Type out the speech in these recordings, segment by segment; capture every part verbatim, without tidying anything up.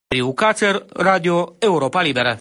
Valeriu Cațăr, Radio Europa Liberă.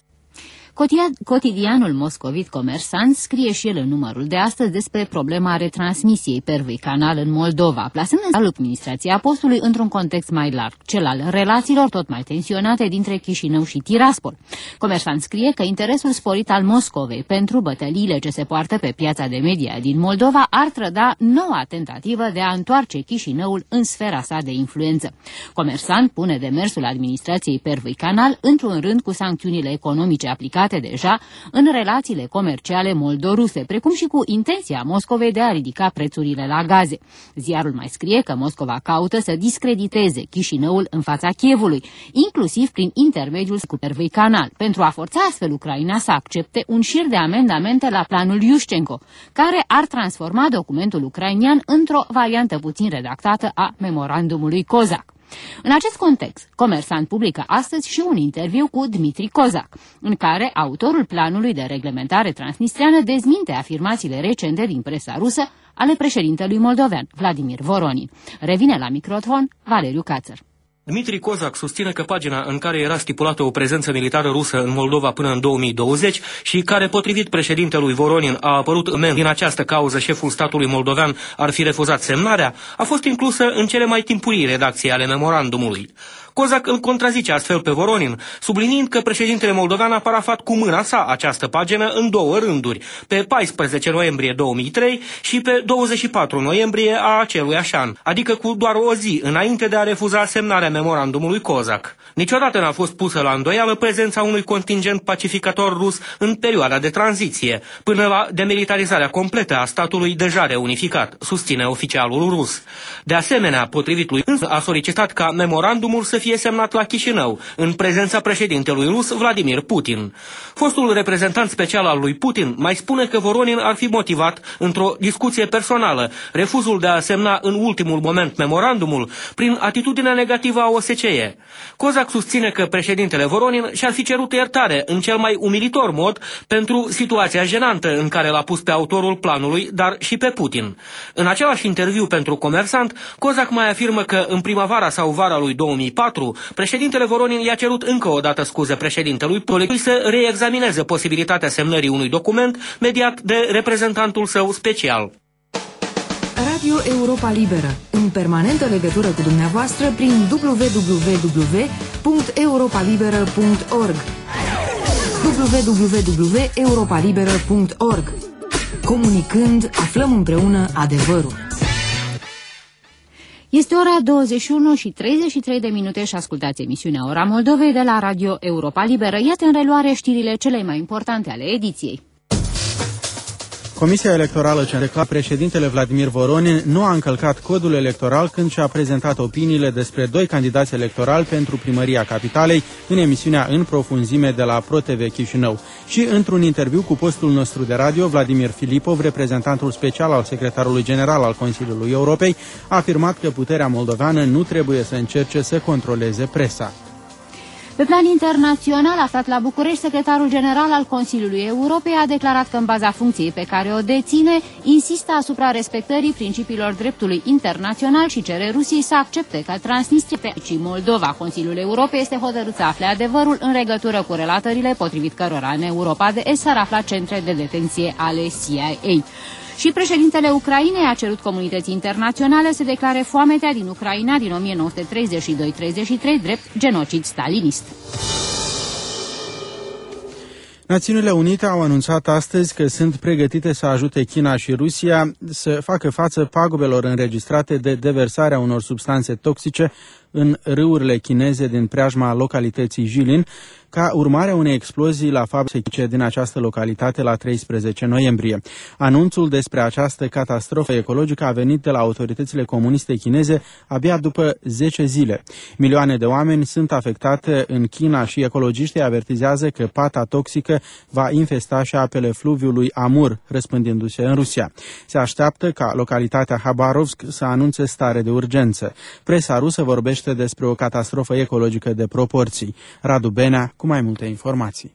Cotidianul moscovit Comersant scrie și el în numărul de astăzi despre problema retransmisiei Первый canal în Moldova, plasând în administrația postului într-un context mai larg, cel al relațiilor tot mai tensionate dintre Chișinău și Tiraspol. Comersant scrie că interesul sporit al Moscovei pentru bătăliile ce se poartă pe piața de media din Moldova ar trăda noua tentativă de a întoarce Chișinăul în sfera sa de influență. Comersant pune demersul administrației Первый canal într-un rând cu sancțiunile economice aplicate deja în relațiile comerciale moldoruse, precum și cu intenția Moscovei de a ridica prețurile la gaze. Ziarul mai scrie că Moscova caută să discrediteze Chișinăul în fața Kievului, inclusiv prin intermediul cu Первый canal, pentru a forța astfel Ucraina să accepte un șir de amendamente la planul Iușcenco, care ar transforma documentul ucrainian într-o variantă puțin redactată a memorandumului Cozac. În acest context, Comersant publică astăzi și un interviu cu Dmitri Kozak, în care autorul planului de reglementare transnistreană dezminte afirmațiile recente din presa rusă ale președintelui moldovean, Vladimir Voronin. Revine la microfon Valeriu Cațăr. Dmitri Kozak susține că pagina în care era stipulată o prezență militară rusă în Moldova până în două mii douăzeci și care, potrivit președintelui Voronin, a apărut în din această cauză șeful statului moldovean ar fi refuzat semnarea, a fost inclusă în cele mai timpurii redacții ale memorandumului. Kozak îl contrazice astfel pe Voronin, subliniind că președintele moldovean a parafat cu mâna sa această pagină în două rânduri, pe paisprezece noiembrie două mii trei și pe douăzeci și patru noiembrie a aceluiași an, adică cu doar o zi înainte de a refuza semnarea memorandumului Kozak. Niciodată n-a fost pusă la îndoială prezența unui contingent pacificator rus în perioada de tranziție, până la demilitarizarea completă a statului deja reunificat, susține oficialul rus. De asemenea, potrivit lui, a solicitat ca memorandumul să fie semnat la Chișinău, în prezența președintelui rus Vladimir Putin. Fostul reprezentant special al lui Putin mai spune că Voronin ar fi motivat, într-o discuție personală, refuzul de a semna în ultimul moment memorandumul prin atitudinea negativă a O S C E. Kozak susține că președintele Voronin și-ar fi cerut iertare în cel mai umilitor mod pentru situația jenantă în care l-a pus pe autorul planului, dar și pe Putin. În același interviu pentru Comersant, Kozak mai afirmă că în primăvara sau vara lui două mii patru, președintele Voronin i-a cerut încă o dată scuze președintelui Putin să reexamineze posibilitatea semnării unui document mediat de reprezentantul său special. Radio Europa Liberă, în permanentă legătură cu dumneavoastră prin w w w punct europa liberă punct org w w w punct europa liberă punct org. Comunicând, aflăm împreună adevărul. Este ora douăzeci și unu și treizeci și trei de minute și ascultați emisiunea Ora Moldovei de la Radio Europa Liberă. Iată în reluare știrile cele mai importante ale ediției. Comisia Electorală ce declară președintele Vladimir Voronin nu a încălcat codul electoral când și-a prezentat opiniile despre doi candidați electorali pentru primăria capitalei în emisiunea În profunzime de la ProTV Chișinău. Și într-un interviu cu postul nostru de radio, Vladimir Filipov, reprezentantul special al secretarului general al Consiliului Europei, a afirmat că puterea moldoveană nu trebuie să încerce să controleze presa. Pe plan internațional, aflat la București, secretarul general al Consiliului Europei a declarat că în baza funcției pe care o deține, insistă asupra respectării principiilor dreptului internațional și cere Rusiei să accepte ca Transnistria și Moldova. Consiliul Europei este hotărât să afle adevărul în legătură cu relatările potrivit cărora în Europa de Est s-ar afla centre de detenție ale C I A. Și președintele Ucrainei a cerut comunității internaționale să declare foametea din Ucraina din o mie nouă sute treizeci și doi treizeci și trei drept genocid stalinist. Națiunile Unite au anunțat astăzi că sunt pregătite să ajute China și Rusia să facă față pagubelor înregistrate de deversarea unor substanțe toxice în râurile chineze din preajma localității Jilin, ca urmare a unei explozii la fabrice din această localitate la treisprezece noiembrie. Anunțul despre această catastrofă ecologică a venit de la autoritățile comuniste chineze abia după zece zile. Milioane de oameni sunt afectate în China și ecologiștii avertizează că pata toxică va infesta și apele fluviului Amur, răspândindu-se în Rusia. Se așteaptă ca localitatea Habarovsk să anunțe stare de urgență. Presa rusă vorbește despre o catastrofă ecologică de proporții. Radu Benea cu mai multe informații.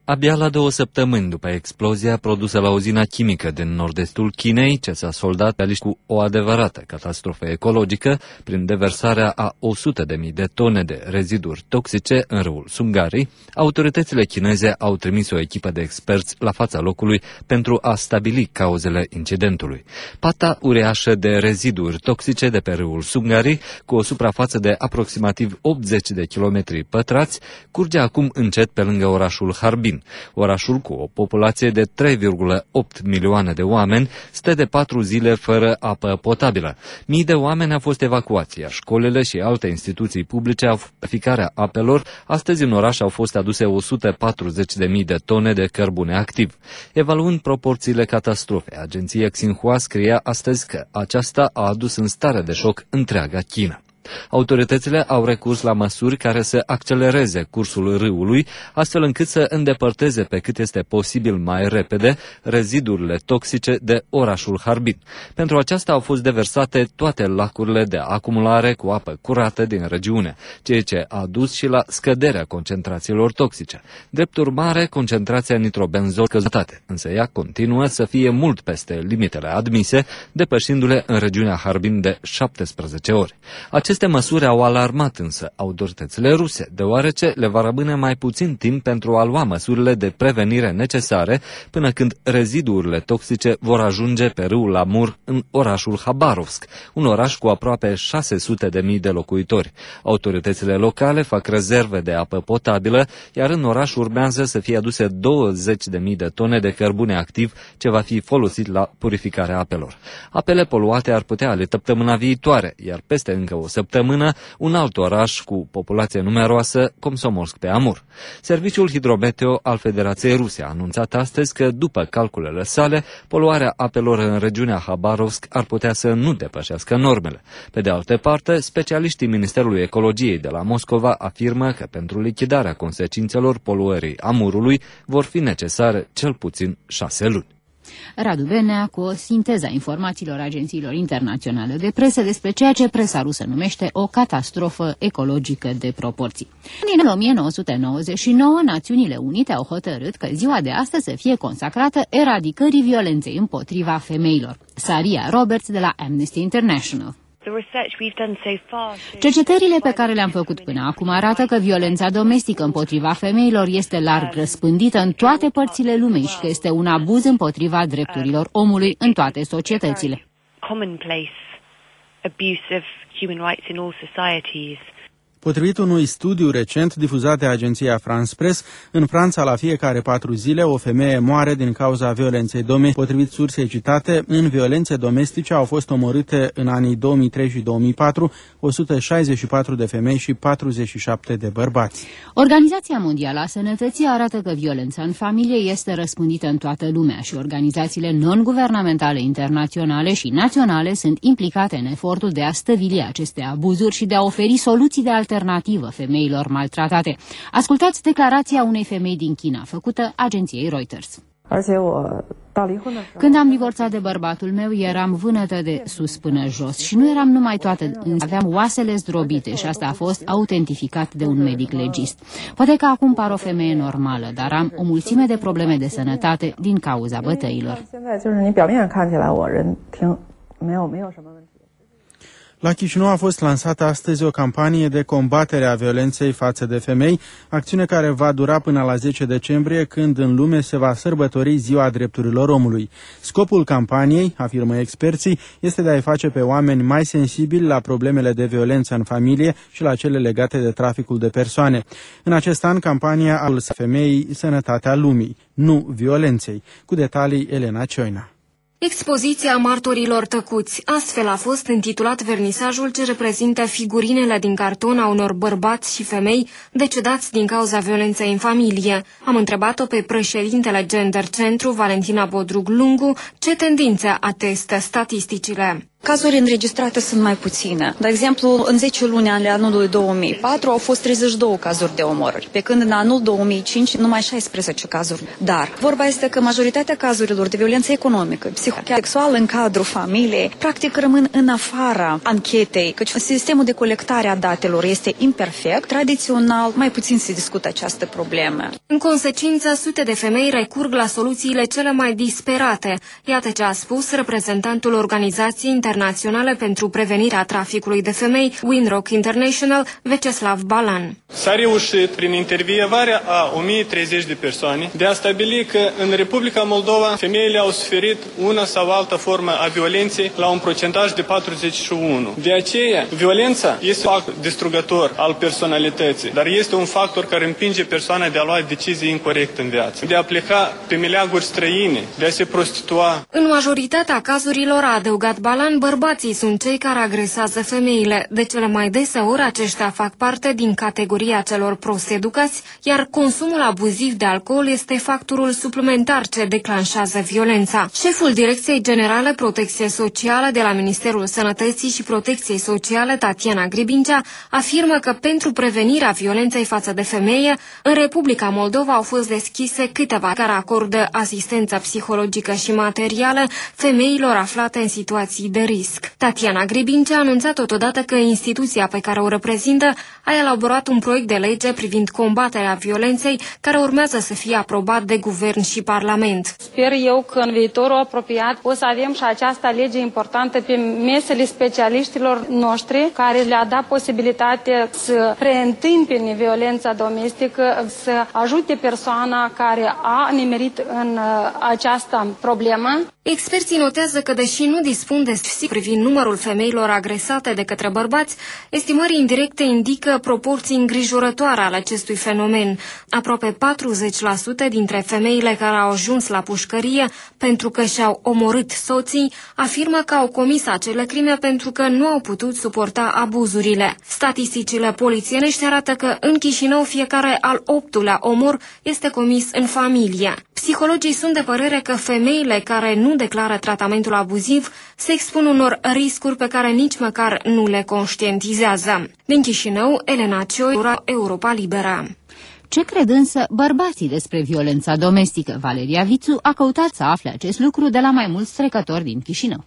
Abia la două săptămâni după explozia produsă la uzina chimică din nord-estul Chinei, ce s-a soldat cu o adevărată catastrofă ecologică prin deversarea a o sută de mii de tone de reziduri toxice în râul Sungari, autoritățile chineze au trimis o echipă de experți la fața locului pentru a stabili cauzele incidentului. Pata uriașă de reziduri toxice de pe râul Sungari, cu o suprafață de aproximativ optzeci de kilometri pătrați, curge acum încet pe lângă orașul Harbin. Orașul, cu o populație de trei virgulă opt milioane de oameni, stă de patru zile fără apă potabilă. Mii de oameni au fost evacuați, iar școlile și alte instituții publice au purificarea apelor. Astăzi în oraș au fost aduse o sută patruzeci de mii de tone de cărbune activ. Evaluând proporțiile catastrofei, agenția Xinhua scria astăzi că aceasta a adus în stare de șoc întreaga China. Autoritățile au recurs la măsuri care să accelereze cursul râului, astfel încât să îndepărteze pe cât este posibil mai repede rezidurile toxice de orașul Harbin. Pentru aceasta au fost deversate toate lacurile de acumulare cu apă curată din regiune, ceea ce a dus și la scăderea concentrațiilor toxice. Drept urmare, concentrația nitrobenzol scăzutate, însă ea continuă să fie mult peste limitele admise, depășindu-le în regiunea Harbin de șaptesprezece ori. Acest Aceste măsuri au alarmat însă autoritățile ruse, deoarece le va rămâne mai puțin timp pentru a lua măsurile de prevenire necesare până când reziduurile toxice vor ajunge pe râul Amur în orașul Habarovsk, un oraș cu aproape șase sute de mii de locuitori. Autoritățile locale fac rezerve de apă potabilă, iar în oraș urmează să fie aduse douăzeci de mii de tone de cărbune activ ce va fi folosit la purificarea apelor. Apele poluate ar putea ale săptămâna viitoare, iar peste încă o săptămână un alt oraș cu populație numeroasă, Komsomolsk pe Amur. Serviciul hidrometeo al Federației Ruse a anunțat astăzi că, după calculele sale, poluarea apelor în regiunea Habarovsk ar putea să nu depășească normele. Pe de altă parte, specialiștii Ministerului Ecologiei de la Moscova afirmă că pentru lichidarea consecințelor poluării Amurului vor fi necesare cel puțin șase luni. Radu Benea cu o sinteză a informațiilor agențiilor internaționale de presă despre ceea ce presa rusă numește o catastrofă ecologică de proporții. Din o mie nouă sute nouăzeci și nouă, Națiunile Unite au hotărât că ziua de astăzi să fie consacrată eradicării violenței împotriva femeilor. Saria Roberts de la Amnesty International. Cercetările pe care le-am făcut până acum arată că violența domestică împotriva femeilor este larg răspândită în toate părțile lumii și că este un abuz împotriva drepturilor omului în toate societățile. Potrivit unui studiu recent difuzat de agenția France Press, în Franța la fiecare patru zile o femeie moare din cauza violenței domestice. Potrivit sursei citate, în violențe domestice au fost omorâte în anii două mii trei și două mii patru o sută șaizeci și patru de femei și patruzeci și șapte de bărbați. Organizația Mondială a Sănătății arată că violența în familie este răspândită în toată lumea și organizațiile non-guvernamentale internaționale și naționale sunt implicate în efortul de a stăvili aceste abuzuri și de a oferi soluții de alternativă femeilor maltratate. Ascultați declarația unei femei din China, făcută agenției Reuters. Când am divorțat de bărbatul meu, eram vânătă de sus până jos și nu eram numai toate, aveam oasele zdrobite și asta a fost autentificat de un medic legist. Poate că acum par o femeie normală, dar am o mulțime de probleme de sănătate din cauza bătăilor. La Chișinău a fost lansată astăzi o campanie de combatere a violenței față de femei, acțiune care va dura până la zece decembrie, când în lume se va sărbători Ziua Drepturilor Omului. Scopul campaniei, afirmă experții, este de a-i face pe oameni mai sensibili la problemele de violență în familie și la cele legate de traficul de persoane. În acest an, campania a femeii Sănătatea Lumii, nu violenței. Cu detalii, Elena Cioina. Expoziția martorilor tăcuți. Astfel a fost intitulat vernisajul ce reprezintă figurinele din carton a unor bărbați și femei decedați din cauza violenței în familie. Am întrebat-o pe președintele Gender Centru, Valentina Bodrug Lungu, ce tendințe atestă statisticile. Cazuri înregistrate sunt mai puține. De exemplu, în zece luni ale anului două mii patru au fost treizeci și două cazuri de omorâri, pe când în anul două mii cinci numai șaisprezece cazuri. Dar vorba este că majoritatea cazurilor de violență economică, psihosexuală în cadrul familiei, practic rămân în afara anchetei, căci sistemul de colectare a datelor este imperfect. Tradițional, mai puțin se discută această problemă. În consecință, sute de femei recurg la soluțiile cele mai disperate. Iată ce a spus reprezentantul Organizației Internaționale pentru Prevenirea Traficului de Femei, Winrock International, Vyacheslav Balan. S-a reușit, prin intervievarea a o mie treizeci de persoane, de a stabili că în Republica Moldova femeile au suferit una sau altă formă a violenței la un procentaj de patruzeci și unu. De aceea, violența este un factor distrugător al personalității, dar este un factor care împinge persoana de a lua decizii incorrecte în viață, de a pleca pe meleaguri străine, de a se prostitua. În majoritatea cazurilor, a adăugat Balan, bărbații sunt cei care agresează femeile. De cele mai dese ori, aceștia fac parte din categoria celor prost educați, iar consumul abuziv de alcool este factorul suplimentar ce declanșează violența. Șeful Direcției Generale Protecție Socială de la Ministerul Sănătății și Protecției Sociale, Tatiana Gribincea, afirmă că pentru prevenirea violenței față de femeie, în Republica Moldova au fost deschise câteva care acordă asistență psihologică și materială femeilor aflate în situații de risc. Tatiana Gribincea a anunțat totodată că instituția pe care o reprezintă a elaborat un proiect de lege privind combaterea violenței, care urmează să fie aprobat de guvern și parlament. Sper eu că în viitorul apropiat o să avem și această lege importantă pe mesele specialiștilor noștri, care le-a dat posibilitate să preîntâmpine violența domestică, să ajute persoana care a nimerit în această problemă. Experții notează că, deși nu dispun de statistici privind numărul femeilor agresate de către bărbați, estimări indirecte indică proporții îngrijorătoare ale acestui fenomen. Aproape patruzeci la sută dintre femeile care au ajuns la pușcărie pentru că și-au omorât soții afirmă că au comis acele crime pentru că nu au putut suporta abuzurile. Statisticile polițienești arată că în Chișinău fiecare al optulea omor este comis în familie. Psihologii sunt de părere că femeile care nu declară tratamentul abuziv se expun unor riscuri pe care nici măcar nu le conștientizează. Din Chișinău, Elena Cioi, Europa Liberă. Ce cred însă bărbații despre violența domestică? Valeria Vițu a căutat să afle acest lucru de la mai mulți trecători din Chișinău.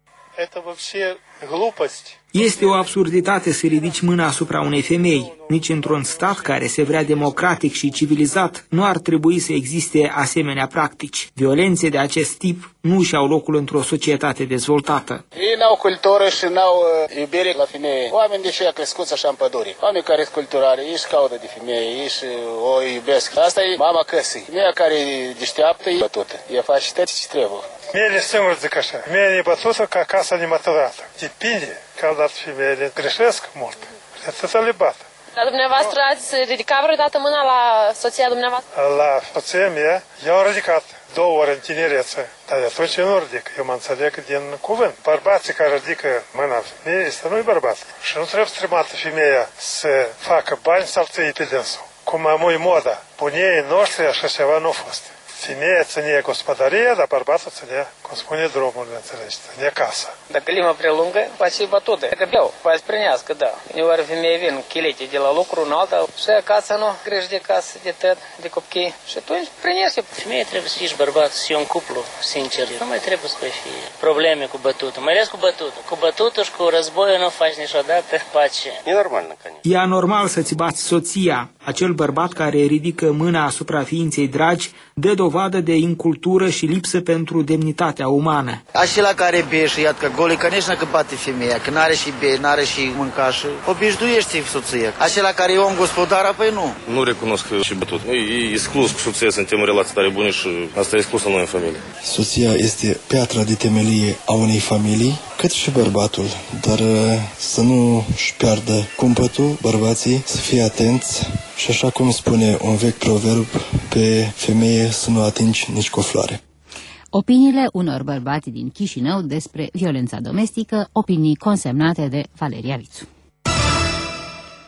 Este o absurditate să ridici mâna asupra unei femei. Nici într-un stat care se vrea democratic și civilizat nu ar trebui să existe asemenea practici. Violențe de acest tip nu și-au locul într-o societate dezvoltată. Ei n-au cultură și n-au uh, iubire la femeie. Oameni de ce a crescut așa în pădure. Oameni care sunt culturali, ei își caută de femeie, ei își o iubesc. Asta e mama căsii. Femeia care e deșteaptă e bătută. Ea face tot ce trebuie. Femeile singur zic așa. Femeia e bătută ca casa nemătărată. Depinde că au dat femeile. Greșesc mult. Trebuie să le bată. Dar dumneavoastră ați ridicat vreodată mâna la soția dumneavoastră? La soția mea, eu am ridicat două ori în tinerețe, dar de atunci eu nu ridic. Eu mă înțeleg din cuvânt. Bărbații care ridică mâna femeie, ăsta nu-i bărbat. Și nu trebuie strămată femeia să facă bani sau să iei pe dânsul. Cum am e moda. Bunii noștri așa ceva nu a fost. Femeia ține gospodăria, dar bărbatul ține, cum spune, drumul, înțelegi, ține casa. Dacă lima prea lungă, poate fi bătută. Dacă beau, poate prinească, da. Uneori femeia vin chilete de la lucru în alta și acasă nu, greși de casă, de tăt, de copii. Și atunci prinește. Femeia trebuie să fie și bărbat, să fie un cuplu, sincer. Nu mai trebuie să fie probleme cu bătutul, mai ales cu bătutul. Cu bătutul și cu războiul nu faci niciodată pace. E normal, năcănie. E anormal să-ți bați soția. Acel bărbat care ridică mâna asupra ființei dragi dă dovadă de incultură și lipsă pentru demnitatea umană. Acela care bea și iad că gole, конечно, că bate femeia, că n-are și bea, n-are și mânca și obișnuiește soția. Acela care e om gospodar, apoi nu. Nu recunosc și bătut. E exclus cu soția, suntem în relații tare bune și asta e exclusă noi în familie. Soția este piatra de temelie a unei familii, cât și bărbatul, dar să nu își piardă cumpătul, bărbații, să fie atenți și așa cum spune un vechi proverb, pe femeie să nu atingi nici cu o floare. Opiniile unor bărbați din Chișinău despre violența domestică, opinii consemnate de Valeria Vițu.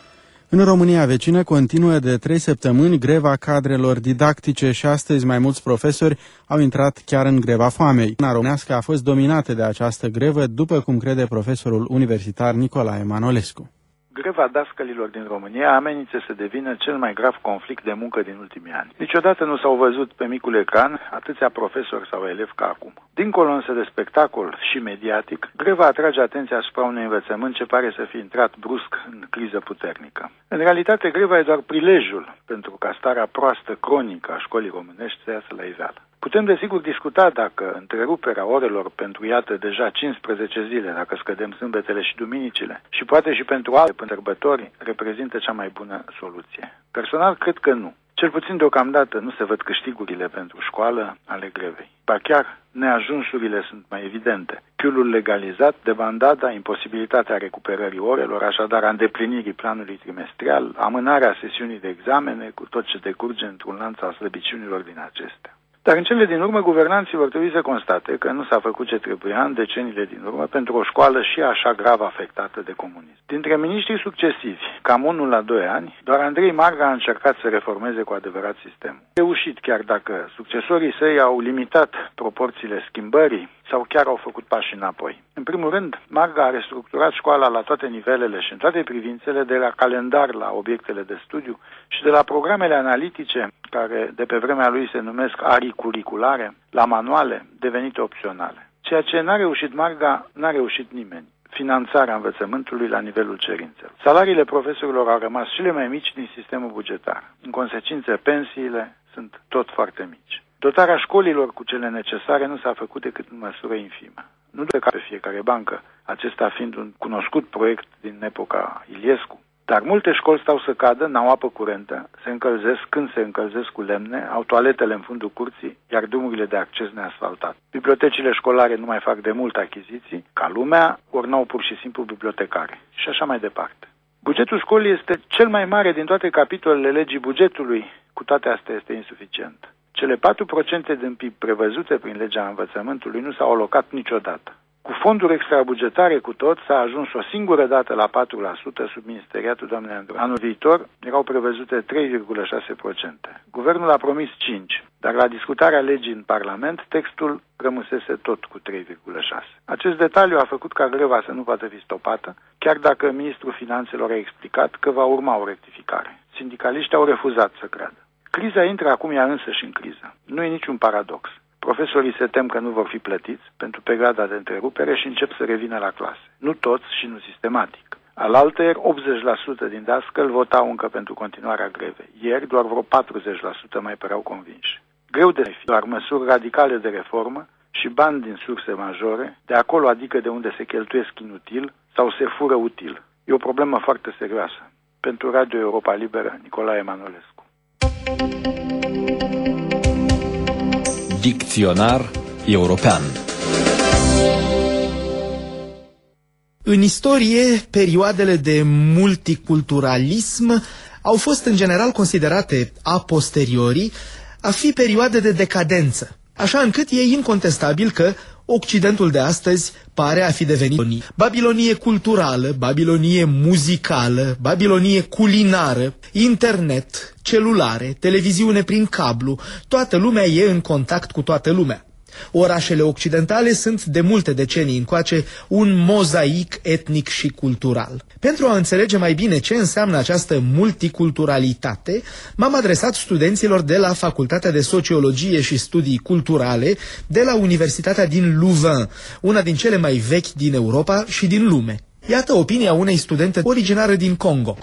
În România vecină continuă de trei săptămâni greva cadrelor didactice și astăzi mai mulți profesori au intrat chiar în greva foamei. Una românească a fost dominată de această grevă, după cum crede profesorul universitar Nicolae Manolescu. Greva dascălilor din România amenință să devină cel mai grav conflict de muncă din ultimii ani. Niciodată nu s-au văzut pe micul ecran atâția profesori sau elevi ca acum. Dincolo însă de spectacol și mediatic, greva atrage atenția asupra unui învățământ ce pare să fi intrat brusc în criză puternică. În realitate, greva e doar prilejul pentru ca starea proastă cronică a școlii românești să iasă la iveală. Putem desigur discuta dacă întreruperea orelor pentru, iată, deja cincisprezece zile, dacă scădem sâmbetele și duminicile, și poate și pentru alte sărbători, reprezintă cea mai bună soluție. Personal, cred că nu. Cel puțin deocamdată nu se văd câștigurile pentru școală ale grevei. Ba chiar, neajunsurile sunt mai evidente. Chiulul legalizat, debandada, imposibilitatea recuperării orelor, așadar a îndeplinirii planului trimestrial, amânarea sesiunii de examene, cu tot ce decurge într-un lanț al slăbiciunilor din acestea. Dar în cele din urmă, guvernanții vor trebui să constate că nu s-a făcut ce trebuia în deceniile din urmă pentru o școală și așa grav afectată de comunism. Dintre miniștrii succesivi, cam unul la doi ani, doar Andrei Marga a încercat să reformeze cu adevărat sistemul. A reușit, chiar dacă succesorii săi au limitat proporțiile schimbării sau chiar au făcut pași înapoi. În primul rând, Marga a restructurat școala la toate nivelele și în toate privințele, de la calendar la obiectele de studiu și de la programele analitice, care de pe vremea lui se numesc arii curriculare, la manuale devenite opționale. Ceea ce n-a reușit Marga, n-a reușit nimeni: finanțarea învățământului la nivelul cerințelor. Salariile profesorilor au rămas cele mai mici din sistemul bugetar. În consecință, pensiile sunt tot foarte mici. Dotarea școlilor cu cele necesare nu s-a făcut decât în măsură infimă. Nu de ca pe fiecare bancă, acesta fiind un cunoscut proiect din epoca Iliescu. Dar multe școli stau să cadă, n-au apă curentă, se încălzesc când se încălzesc cu lemne, au toaletele în fundul curții, iar drumurile de acces neasfaltat. Bibliotecile școlare nu mai fac de mult achiziții, ca lumea, ori n-au pur și simplu bibliotecare. Și așa mai departe. Bugetul școlii este cel mai mare din toate capitolele legii bugetului, cu toate astea este insuficient. Cele patru la sută din P I B prevăzute prin legea învățământului nu s-au alocat niciodată. Cu fonduri extrabugetare cu tot s-a ajuns o singură dată la patru la sută sub ministeriatul doamnei Andrei. Anul viitor erau prevăzute trei virgulă șase la sută. Guvernul a promis cinci la sută, dar la discutarea legii în Parlament textul rămăsese tot cu trei virgulă șase la sută. Acest detaliu a făcut ca greva să nu poată fi stopată, chiar dacă ministrul finanțelor a explicat că va urma o rectificare. Sindicaliștii au refuzat să creadă. Criza intră acum ea însăși în criză. Nu e niciun paradox. Profesorii se tem că nu vor fi plătiți pentru perioada de întrerupere și încep să revină la clase. Nu toți și nu sistematic. Alaltăieri, optzeci la sută din dascăli votau încă pentru continuarea grevei. Ieri, doar vreo patruzeci la sută mai păreau convinși. Greu de fi, doar măsuri radicale de reformă și bani din surse majore, de acolo adică de unde se cheltuiesc inutil sau se fură util. E o problemă foarte serioasă. Pentru Radio Europa Liberă, Nicolae Manolescu. Dicționar european. În istorie, perioadele de multiculturalism au fost în general considerate a posteriori a fi perioade de decadență, așa încât e incontestabil că Occidentul de astăzi pare a fi devenit Babilonie culturală, Babilonie muzicală, Babilonie culinară, internet, celulare, televiziune prin cablu. Toată lumea e în contact cu toată lumea. Orașele occidentale sunt de multe decenii încoace un mozaic etnic și cultural. Pentru a înțelege mai bine ce înseamnă această multiculturalitate, m-am adresat studenților de la Facultatea de Sociologie și Studii Culturale de la Universitatea din Louvain, una din cele mai vechi din Europa și din lume. Iată opinia unei studente originară din Congo.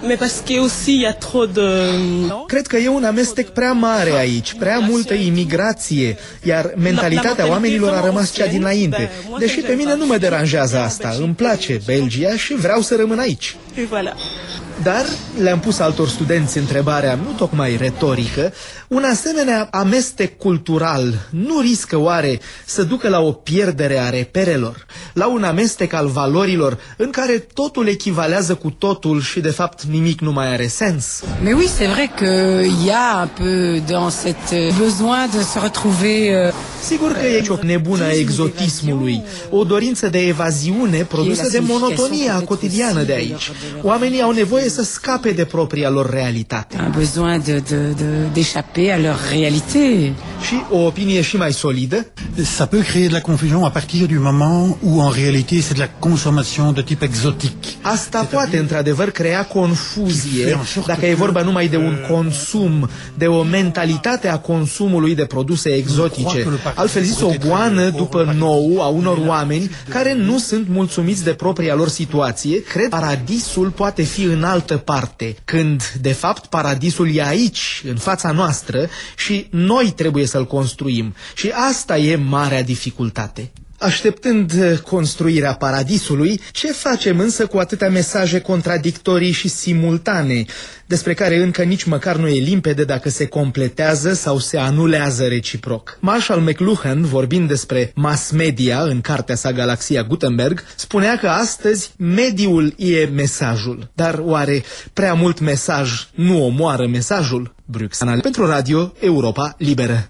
Cred că e un amestec prea mare aici, prea multă imigrație, iar mentalitatea oamenilor a rămas cea dinainte. Deși pe mine nu mă deranjează asta, îmi place Belgia și vreau să rămân aici. Dar le-am pus altor studenți întrebarea, nu tocmai retorică, un asemenea amestec cultural nu riscă oare să ducă la o pierdere a reperelor, la un amestec al valorilor în care totul echivalează cu totul și de fapt nimic nu mai are sens? Mais oui, c'est vrai qu'il y a un peu dans cet besoin de se retrouver Sigur că e o nebună a exotismului, o dorință de evaziune produsă de monotonia cotidiană de aici. Oamenii au nevoie să scape de propria lor realitate. Un besoin de, de, de, d'échapper à leur réalité. Și o opinie și mai solidă? Ça peut créer de la confusion à partir du moment où en réalité c'est de la consommation de type exotique. Asta poate într-adevăr crea confuzie dacă e vorba numai de un consum, de o mentalitate a consumului de produse exotice. Altfel zis, o goană după nou a unor oameni care nu sunt mulțumiți de propria lor situație, cred că paradisul poate fi în altă parte, când de fapt paradisul e aici, în fața noastră, și noi trebuie să-l construim. Și asta e marea dificultate. Așteptând construirea paradisului, ce facem însă cu atâtea mesaje contradictorii și simultane, despre care încă nici măcar nu e limpede dacă se completează sau se anulează reciproc? Marshall McLuhan, vorbind despre mass media în cartea sa Galaxia Gutenberg, spunea că astăzi mediul e mesajul. Dar oare prea mult mesaj nu omoară mesajul? Bruxelles. Pentru Radio Europa Liberă.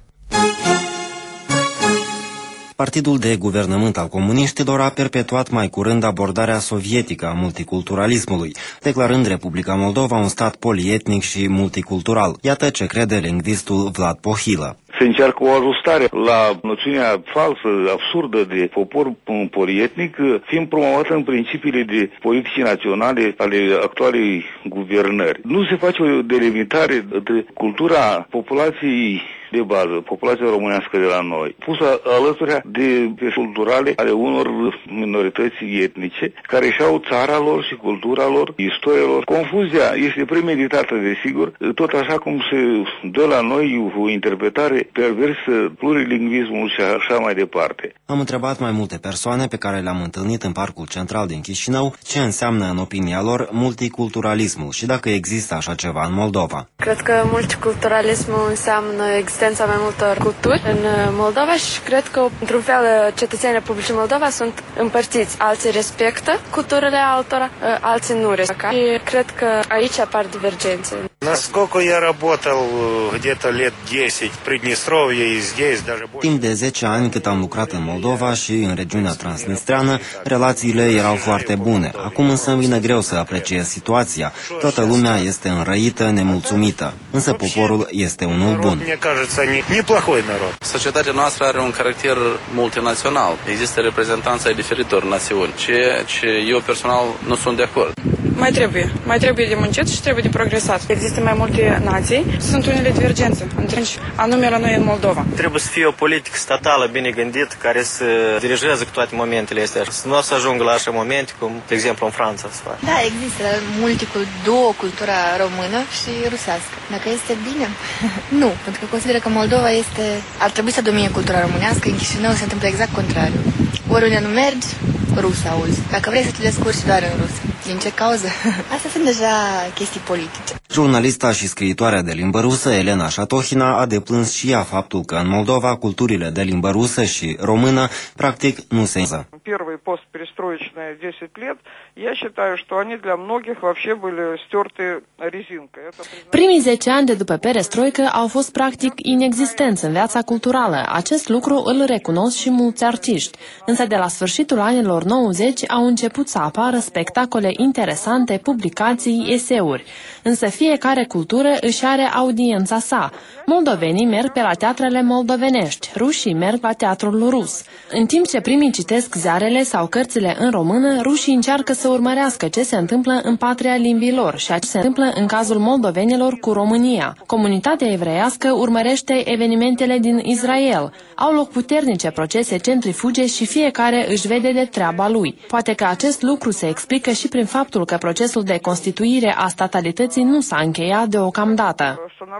Partidul de guvernământ al comuniștilor a perpetuat mai curând abordarea sovietică a multiculturalismului, declarând Republica Moldova un stat polietnic și multicultural. Iată ce crede lingvistul Vlad Pohilă. Se încearcă o ajustare la noțiunea falsă, absurdă de popor polietnic, fiind promovată în principiile de politici naționale ale actualei guvernări. Nu se face o delimitare între cultura populației de bază, populația românească de la noi, pusă alături de culturale ale unor minorități etnice care și-au țara lor și cultura lor, istoria lor. Confuzia este premeditată, desigur, tot așa cum se dă la noi o interpretare perversă, plurilingvismul și așa mai departe. Am întrebat mai multe persoane pe care le-am întâlnit în Parcul Central din Chișinău ce înseamnă în opinia lor multiculturalismul și dacă există așa ceva în Moldova. Cred că multiculturalismul înseamnă existența mai multor culturi în Moldova și cred că, într-un fel, cetățenii Republicii Moldova sunt împărțiți. Alții respectă culturile altora, alții nu respectă. Și cred că aici apar divergențe. Насколько я работал где-то лет десять в Приднестровье и здесь даже больше. Timp de zece ani cât am lucrat în Moldova și în regiunea transnistreană, relațiile erau foarte bune. Acum însă îmi vine greu să apreciez situația. Toată lumea este înrăită, nemulțumită. Însă poporul este unul bun. Societatea noastră are un caracter multinațional. Există reprezentanți ai diferitor națiuni, ceea ce eu personal nu sunt de acord. Mai trebuie. Mai trebuie de muncit și trebuie de progresat. Există mai multe nații, sunt unele divergențe între anume la noi în Moldova. Trebuie să fie o politică statală bine gândită care să dirigeze cu toate momentele astea. Să nu o să ajungă la așa momente cum, de exemplu, în Franța se face. Da, există multicul, două cultura română și rusească. Dacă este bine? Nu, pentru că consider că Moldova este, ar trebui să domine cultura românească. În Chișinău se întâmplă exact contrariu. Oriunde nu mergi, rus auzi. Dacă vrei să te descurci doar în rusă. Din ce cauză? Astea sunt deja chestii politice. Jurnalista și scriitoarea de limbă rusă, Elena Șatohina, a deplâns și ea faptul că în Moldova culturile de limbă rusă și română practic nu se înză. Первые постперестроечные десять лет, я считаю, что они для многих вообще были стерты резинкой. Primii zece ani de după perestroică au fost practic inexistenți în viața culturală. Acest lucru îl recunosc și mulți artiști. Însă de la sfârșitul anilor nouăzeci au început să apară spectacole interesante, publicații, eseuri. Însă fiecare cultură își are audiența sa. Moldovenii merg pe la teatrele moldovenești, rușii merg la teatrul rus. În timp ce primii citesc ziarele sau cărțile în română, rușii încearcă să urmărească ce se întâmplă în patria limbii lor și ce se întâmplă în cazul moldovenilor cu România. Comunitatea evreiască urmărește evenimentele din Israel. Au loc puternice procese centrifuge și fiecare își vede de treaba lui. Poate că acest lucru se explică și prin faptul că procesul de constituire a statalității nu s-a încheiat deocamdată.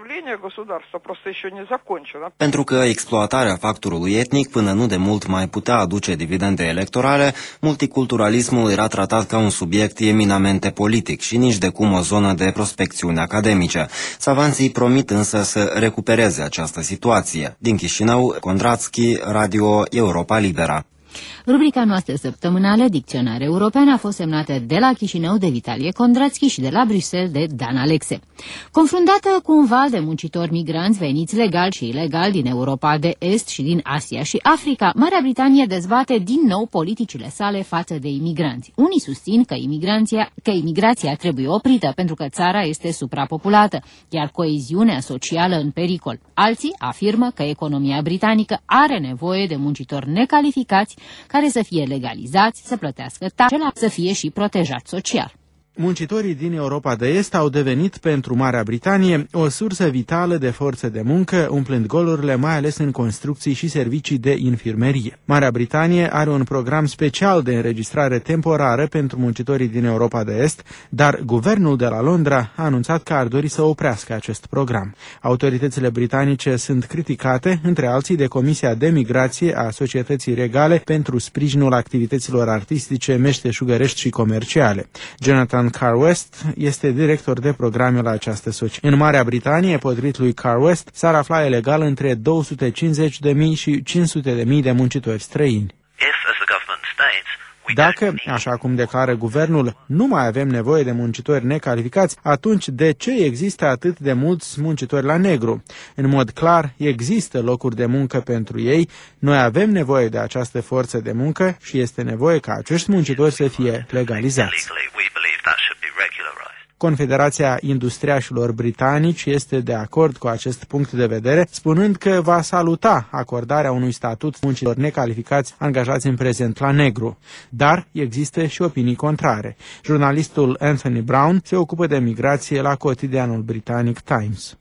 Pentru că exploatarea factorului etnic până nu de mult mai putea aduce dividende electorale, multiculturalismul era tratat ca un subiect eminamente politic și nici de cum o zonă de prospecțiuni academice. Savanții promit însă să recupereze această situație. Din Chișinău, Condratski, Radio Europa Libera. Rubrica noastră săptămânală, Dicționar European, a fost semnată de la Chișinău de Vitalie Kondrațchi și de la Bruxelles de Dan Alexe. Confruntată cu un val de muncitori migranți veniți legal și ilegal din Europa de Est și din Asia și Africa, Marea Britanie dezbate din nou politicile sale față de imigranți. Unii susțin că imigrația, că imigrația trebuie oprită pentru că țara este suprapopulată, iar coeziunea socială în pericol. Alții afirmă că economia britanică are nevoie de muncitori necalificați care să fie legalizați, să plătească taxe, să fie și protejați social. Muncitorii din Europa de Est au devenit pentru Marea Britanie o sursă vitală de forță de muncă, umplând golurile mai ales în construcții și servicii de infirmerie. Marea Britanie are un program special de înregistrare temporară pentru muncitorii din Europa de Est, dar guvernul de la Londra a anunțat că ar dori să oprească acest program. Autoritățile britanice sunt criticate, între alții, de Comisia de Migrație a Societății Regale pentru sprijinul activităților artistice, meșteșugărești și comerciale. Jonathan Carr West este director de programe la această societate. În Marea Britanie, potrivit lui Carr West, s-ar afla ilegal între două sute cincizeci de mii și cinci sute de mii de muncitori străini. Dacă, așa cum declară guvernul, nu mai avem nevoie de muncitori necalificați, atunci de ce există atât de mulți muncitori la negru? În mod clar, există locuri de muncă pentru ei, noi avem nevoie de această forță de muncă și este nevoie ca acești muncitori să fie legalizați. Confederația Industriașilor Britanici este de acord cu acest punct de vedere, spunând că va saluta acordarea unui statut muncitorilor necalificați angajați în prezent la negru. Dar există și opinii contrare. Jurnalistul Anthony Brown se ocupă de migrație la cotidianul britanic Times.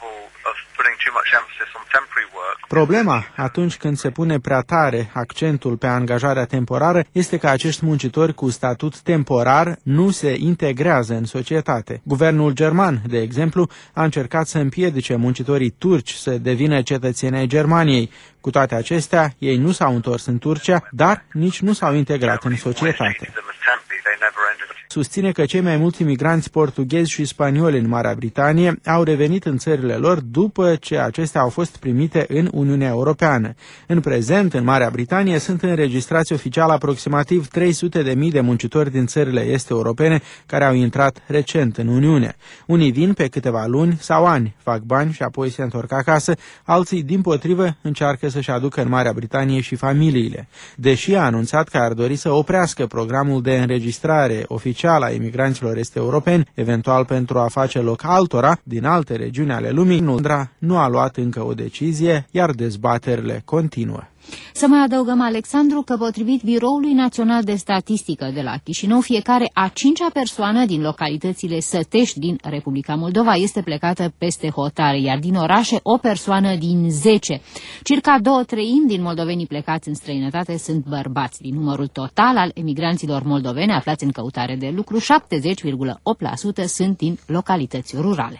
Problema, atunci când se pune prea tare accentul pe angajarea temporară, este că acești muncitori cu statut temporar nu se integrează în societate. Guvernul german, de exemplu, a încercat să împiedice muncitorii turci să devină cetățeni ai Germaniei. Cu toate acestea, ei nu s-au întors în Turcia, dar nici nu s-au integrat în societate. Susține că cei mai mulți migranți portughezi și spanioli în Marea Britanie au revenit în țările lor după ce acestea au fost primite în Uniunea Europeană. În prezent, în Marea Britanie sunt înregistrați oficial aproximativ trei sute de mii de muncitori din țările este europene care au intrat recent în Uniune. Unii vin pe câteva luni sau ani, fac bani și apoi se întorc acasă, alții, dimpotrivă, încearcă să-și aducă în Marea Britanie și familiile. Deși a anunțat că ar dori să oprească programul de înregistrare oficial a imigranților este europeni, eventual pentru a face loc altora din alte regiuni ale lumii, Londra nu a luat încă o decizie, iar dezbaterile continuă. Să mai adăugăm, Alexandru, că potrivit Biroului Național de Statistică de la Chișinău, fiecare a cincea persoană din localitățile sătești din Republica Moldova este plecată peste hotare, iar din orașe o persoană din zece. Circa două treimi din moldovenii plecați în străinătate sunt bărbați. Din numărul total al emigranților moldoveni aflați în căutare de lucru, șaptezeci virgulă opt la sută sunt din localități rurale.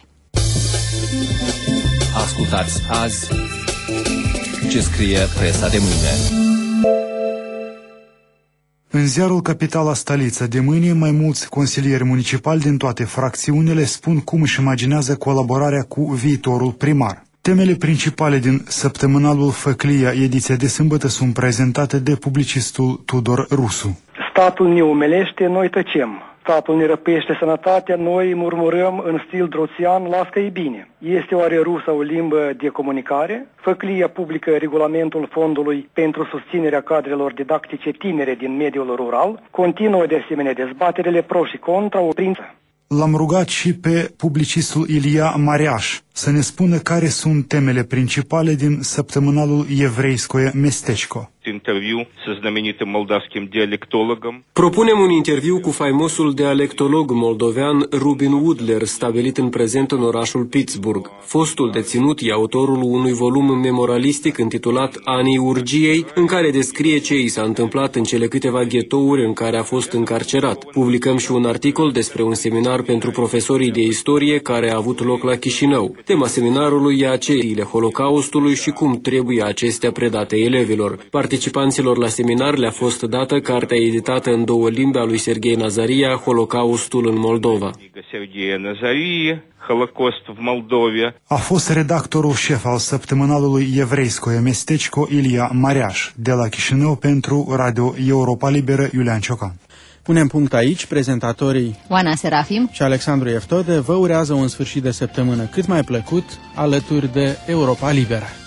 Ascultați azi ce scrie presa de mâine. În ziarul Capitala Stalița de mâine, mai mulți consilieri municipali din toate fracțiunile spun cum își imaginează colaborarea cu viitorul primar. Temele principale din săptămânalul Făclia, ediția de sâmbătă, sunt prezentate de publicistul Tudor Rusu. Statul ne umelește, noi tăcem. Statul ne răpește sănătatea, noi murmurăm în stil droțian, las că e bine. Este oare rusa o limbă de comunicare? Făclia publică regulamentul Fondului pentru susținerea cadrelor didactice tinere din mediul rural. Continuă de asemenea dezbaterile pro și contra o prință. L-am rugat și pe publicistul Ilia Mariaș să ne spună care sunt temele principale din săptămânalul Evreiskoye Mestechko. Interviu с знаменитым молдавским диалектологом. Propunem un interviu cu faimosul dialectolog moldovean Rubin Woodler, stabilit în prezent în orașul Pittsburgh. Fostul deținut e autorul unui volum memoralistic intitulat Anii Urgiei, în care descrie ce i s-a întâmplat în cele câteva ghetouri în care a fost încarcerat. Publicăm și un articol despre un seminar pentru profesorii de istorie care a avut loc la Chișinău. Tema seminarului e aceile Holocaustului și cum trebuie acestea predate elevilor. Participanților la seminar le-a fost dată cartea editată în două limbi a lui Serghei Nazaria, Holocaustul în Moldova. Holocaust в Молдове. A fost redactorul șef al săptămânalului Evreiskoe Mestecico Ilia Mariaș, de la Chișinău pentru Radio Europa Liberă Iulian Ciocan. Punem punct aici, prezentatorii Oana Serafim și Alexandru Eftode vă urează un sfârșit de săptămână cât mai plăcut alături de Europa Liberă.